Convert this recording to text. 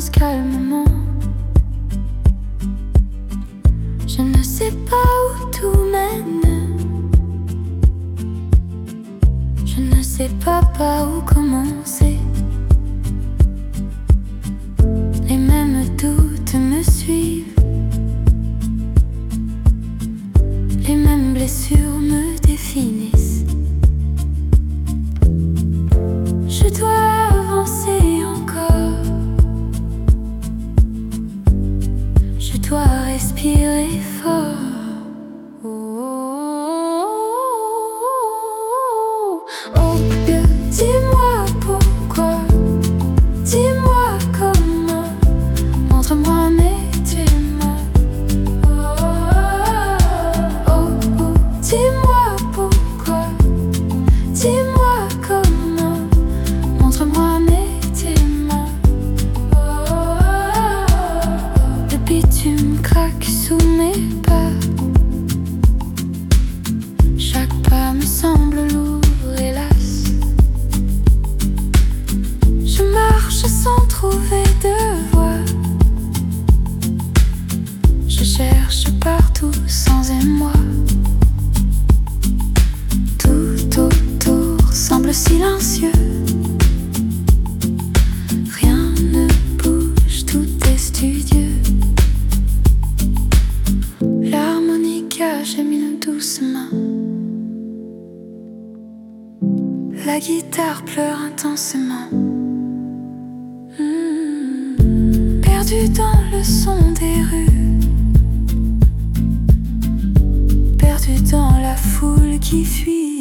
avance calmement. Je ne sais pas où tout mène. Je ne sais pas par où commencer. Les mêmes doutes me suivent. Les mêmes blessures me définissent. Je dois avancer encore. Je dois respirer fort. Oh Dieu, dis-moi pourquoi, dis-moi comment, montre-moi tes mains. Dis-moi pourquoi, dis-moi comment, montre-moi tes mains. Le bitume craque sous mes pas. Chaque pas me semble lourd, hélas. Je marche sans trouver de voie. Je cherche partout sans émoi. Tout autour semble silencieux. Rien ne bouge, tout est studieux. L'harmonica gémine doucement. La guitare pleure intensément. Perdu dans le son des rues, perdu dans la foule qui fuit.